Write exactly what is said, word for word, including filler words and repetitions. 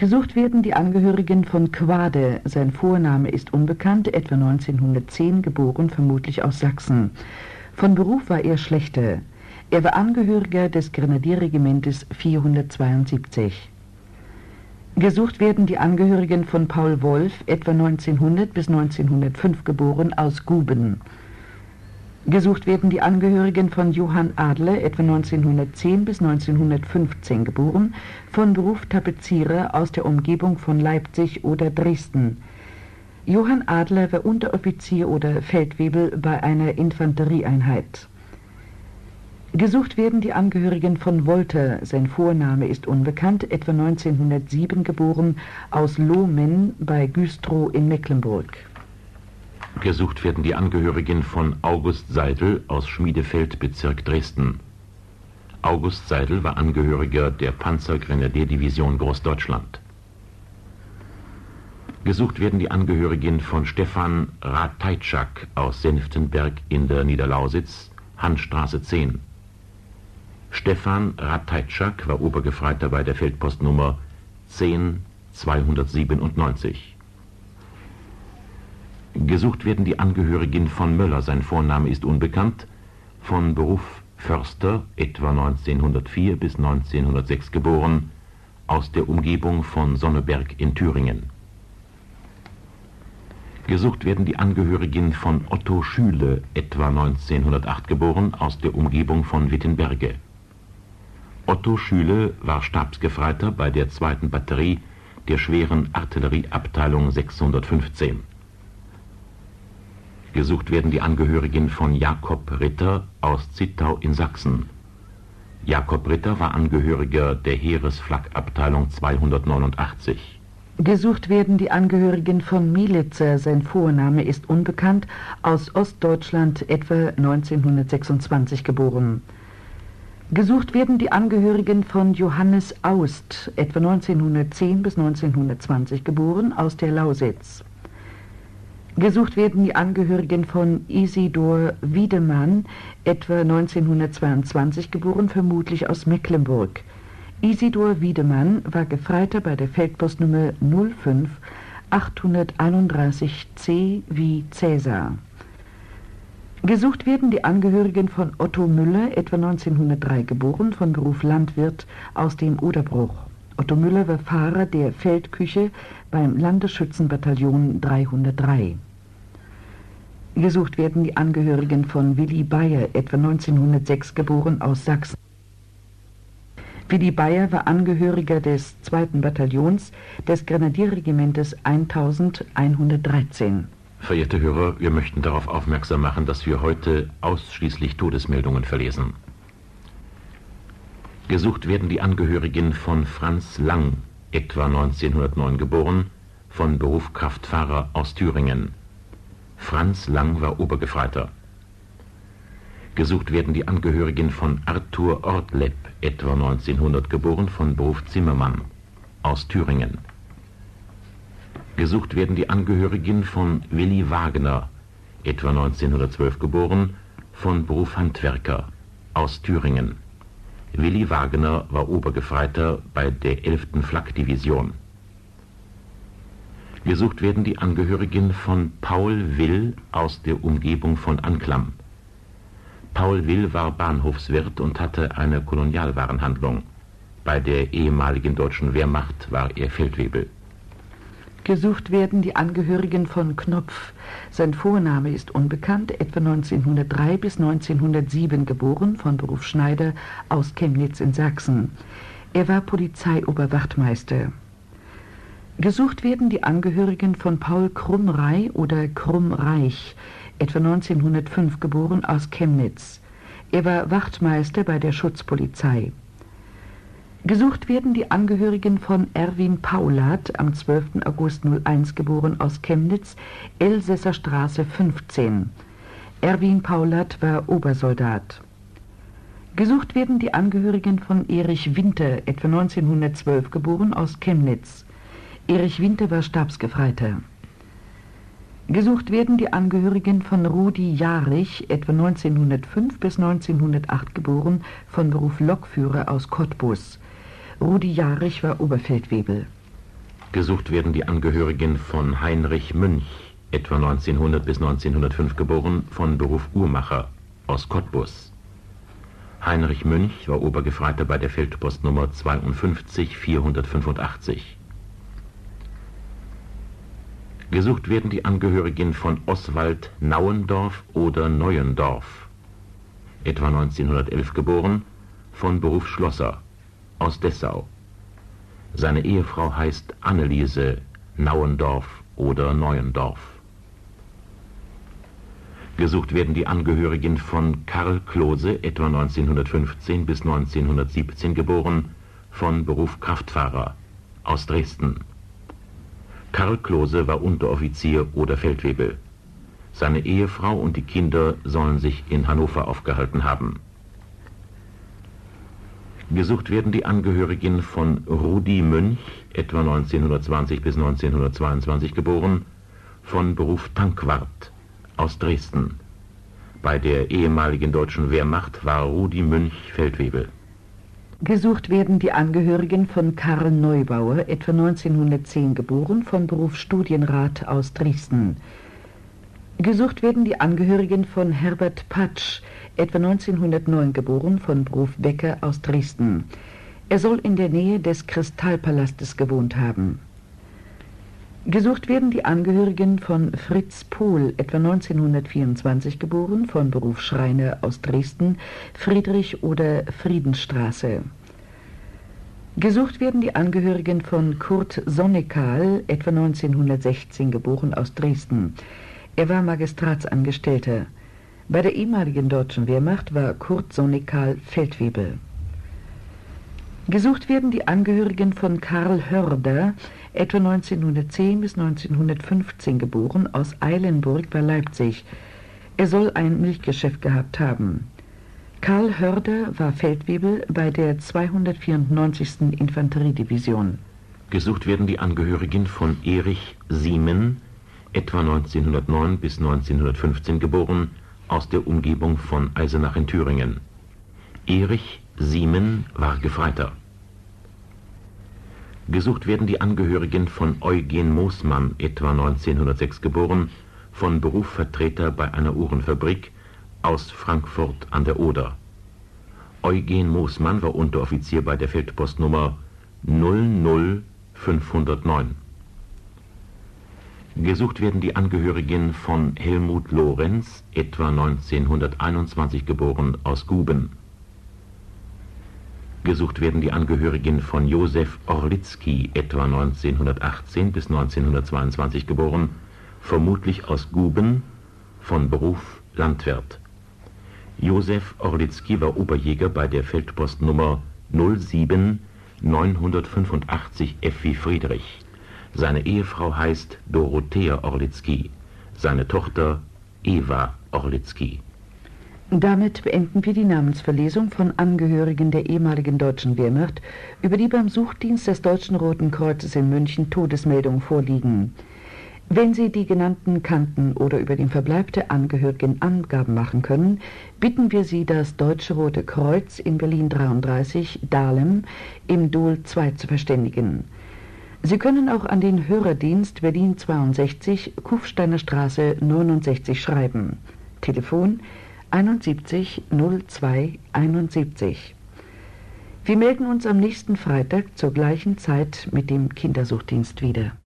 Gesucht werden die Angehörigen von Quade. Sein Vorname ist unbekannt, etwa neunzehnhundertzehn, geboren, vermutlich aus Sachsen. Von Beruf war er Schlächter. Er war Angehöriger des Grenadierregimentes vierhundertzweiundsiebzig. Gesucht werden die Angehörigen von Paul Wolf, etwa neunzehnhundert bis neunzehnhundertfünf geboren, aus Guben. Gesucht werden die Angehörigen von Johann Adler, etwa neunzehnhundertzehn bis neunzehnhundertfünfzehn geboren, von Beruf Tapezierer, aus der Umgebung von Leipzig oder Dresden. Johann Adler war Unteroffizier oder Feldwebel bei einer Infanterieeinheit. Gesucht werden die Angehörigen von Wolter, sein Vorname ist unbekannt, etwa neunzehnhundertsieben geboren, aus Lohmen bei Güstrow in Mecklenburg. Gesucht werden die Angehörigen von August Seidel aus Schmiedefeld, Bezirk Dresden. August Seidel war Angehöriger der Panzergrenadierdivision Großdeutschland. Gesucht werden die Angehörigen von Stefan Rateitschak aus Senftenberg in der Niederlausitz, Handstraße zehn. Stefan Rateitschak war Obergefreiter bei der Feldpostnummer zehn zweihundertsiebenundneunzig. Gesucht werden die Angehörigen von Möller, sein Vorname ist unbekannt, von Beruf Förster, etwa neunzehnhundertvier bis neunzehnhundertsechs geboren, aus der Umgebung von Sonneberg in Thüringen. Gesucht werden die Angehörigen von Otto Schüle, etwa neunzehnhundertacht geboren, aus der Umgebung von Wittenberge. Otto Schüle war Stabsgefreiter bei der zweiten Batterie der schweren Artillerieabteilung sechshundertfünfzehn. Gesucht werden die Angehörigen von Jakob Ritter aus Zittau in Sachsen. Jakob Ritter war Angehöriger der Heeresflakabteilung zweihundertneunundachtzig. Gesucht werden die Angehörigen von Mielitzer, sein Vorname ist unbekannt, aus Ostdeutschland, etwa neunzehnhundertsechsundzwanzig geboren. Gesucht werden die Angehörigen von Johannes Aust, etwa neunzehnhundertzehn bis neunzehnhundertzwanzig geboren, aus der Lausitz. Gesucht werden die Angehörigen von Isidor Wiedemann, etwa neunzehnhundertzweiundzwanzig geboren, vermutlich aus Mecklenburg. Isidor Wiedemann war Gefreiter bei der Feldpostnummer null fünf achthunderteinunddreißig C wie Cäsar. Gesucht werden die Angehörigen von Otto Müller, etwa neunzehnhundertdrei geboren, von Beruf Landwirt, aus dem Oderbruch. Otto Müller war Fahrer der Feldküche beim Landesschützenbataillon dreihundertdrei. Gesucht werden die Angehörigen von Willi Bayer, etwa neunzehnhundertsechs geboren, aus Sachsen. Willi Bayer war Angehöriger des zweiten Bataillons des Grenadierregimentes elfhundertdreizehn. Verehrte Hörer, wir möchten darauf aufmerksam machen, dass wir heute ausschließlich Todesmeldungen verlesen. Gesucht werden die Angehörigen von Franz Lang, etwa neunzehnhundertneun geboren, von Beruf Kraftfahrer aus Thüringen. Franz Lang war Obergefreiter. Gesucht werden die Angehörigen von Arthur Ortlepp, etwa neunzehnhundert geboren, von Beruf Zimmermann, aus Thüringen. Gesucht werden die Angehörigen von Willi Wagner, etwa neunzehnhundertzwölf geboren, von Beruf Handwerker, aus Thüringen. Willi Wagner war Obergefreiter bei der elften Flakdivision. Gesucht werden die Angehörigen von Paul Will aus der Umgebung von Anklam. Paul Will war Bahnhofswirt und hatte eine Kolonialwarenhandlung. Bei der ehemaligen deutschen Wehrmacht war er Feldwebel. Gesucht werden die Angehörigen von Knopf. Sein Vorname ist unbekannt, etwa neunzehnhundertdrei bis neunzehnhundertsieben geboren, von Beruf Schneider, aus Chemnitz in Sachsen. Er war Polizeioberwachtmeister. Gesucht werden die Angehörigen von Paul Krummrei oder Krummreich, etwa neunzehnhundertfünf geboren, aus Chemnitz. Er war Wachtmeister bei der Schutzpolizei. Gesucht werden die Angehörigen von Erwin Paulat, am zwölften August null eins geboren, aus Chemnitz, Elsässer Straße fünfzehn. Erwin Paulat war Obersoldat. Gesucht werden die Angehörigen von Erich Winter, etwa neunzehnhundertzwölf geboren, aus Chemnitz. Erich Winter war Stabsgefreiter. Gesucht werden die Angehörigen von Rudi Jarich, etwa neunzehnhundertfünf bis neunzehnhundertacht geboren, von Beruf Lokführer aus Cottbus. Rudi Jarich war Oberfeldwebel. Gesucht werden die Angehörigen von Heinrich Münch, etwa neunzehnhundert bis neunzehnhundertfünf geboren, von Beruf Uhrmacher, aus Cottbus. Heinrich Münch war Obergefreiter bei der Feldpostnummer zweiundfünfzig vierhundertfünfundachtzig. Gesucht werden die Angehörigen von Oswald Nauendorf oder Neuendorf, etwa neunzehnhundertelf geboren, von Beruf Schlosser, aus Dessau. Seine Ehefrau heißt Anneliese Nauendorf oder Neuendorf. Gesucht werden die Angehörigen von Karl Klose, etwa neunzehnhundertfünfzehn bis neunzehnhundertsiebzehn geboren, von Beruf Kraftfahrer, aus Dresden. Karl Klose war Unteroffizier oder Feldwebel. Seine Ehefrau und die Kinder sollen sich in Hannover aufgehalten haben. Gesucht werden die Angehörigen von Rudi Münch, etwa neunzehnhundertzwanzig bis neunzehnhundertzweiundzwanzig geboren, von Beruf Tankwart, aus Dresden. Bei der ehemaligen deutschen Wehrmacht war Rudi Münch Feldwebel. Gesucht werden die Angehörigen von Karl Neubauer, etwa neunzehnhundertzehn geboren, von Beruf Studienrat, aus Dresden. Gesucht werden die Angehörigen von Herbert Patsch, etwa neunzehnhundertneun geboren, von Beruf Bäcker, aus Dresden. Er soll in der Nähe des Kristallpalastes gewohnt haben. Gesucht werden die Angehörigen von Fritz Pohl, etwa neunzehnhundertvierundzwanzig geboren, von Beruf Schreiner, aus Dresden, Friedrich- oder Friedenstraße. Gesucht werden die Angehörigen von Kurt Sonneckal, etwa neunzehnhundertsechzehn geboren, aus Dresden. Er war Magistratsangestellter. Bei der ehemaligen deutschen Wehrmacht war Kurt Sonneckal Feldwebel. Gesucht werden die Angehörigen von Karl Hörder, etwa neunzehnhundertzehn bis neunzehnhundertfünfzehn geboren, aus Eilenburg bei Leipzig. Er soll ein Milchgeschäft gehabt haben. Karl Hörder war Feldwebel bei der zweihundertvierundneunzigsten Infanteriedivision. Gesucht werden die Angehörigen von Erich Siemen, etwa neunzehnhundertneun bis neunzehnhundertfünfzehn geboren, aus der Umgebung von Eisenach in Thüringen. Erich Siemen war Gefreiter. Gesucht werden die Angehörigen von Eugen Moosmann, etwa neunzehnhundertsechs geboren, von Beruf Vertreter bei einer Uhrenfabrik, aus Frankfurt an der Oder. Eugen Moosmann war Unteroffizier bei der Feldpostnummer null null fünfhundertneun. Gesucht werden die Angehörigen von Helmut Lorenz, etwa neunzehnhunderteinundzwanzig geboren, aus Guben. Gesucht werden die Angehörigen von Josef Orlitzky, etwa neunzehnhundertachtzehn bis neunzehnhundertzweiundzwanzig geboren, vermutlich aus Guben, von Beruf Landwirt. Josef Orlitzky war Oberjäger bei der Feldpostnummer null sieben neunhundertfünfundachtzig F wie Friedrich. Seine Ehefrau heißt Dorothea Orlitzky, seine Tochter Eva Orlitzky. Damit beenden wir die Namensverlesung von Angehörigen der ehemaligen deutschen Wehrmacht, über die beim Suchdienst des Deutschen Roten Kreuzes in München Todesmeldungen vorliegen. Wenn Sie die genannten kannten oder über den Verbleib der Angehörigen Angaben machen können, bitten wir Sie, das Deutsche Rote Kreuz in Berlin dreiunddreißig, Dahlem, im Dol zwei zu verständigen. Sie können auch an den Hörerdienst Berlin zweiundsechzig, Kufsteiner Straße neunundsechzig schreiben. Telefon einundsiebzig null zwei einundsiebzig. Wir melden uns am nächsten Freitag zur gleichen Zeit mit dem Kindersuchdienst wieder.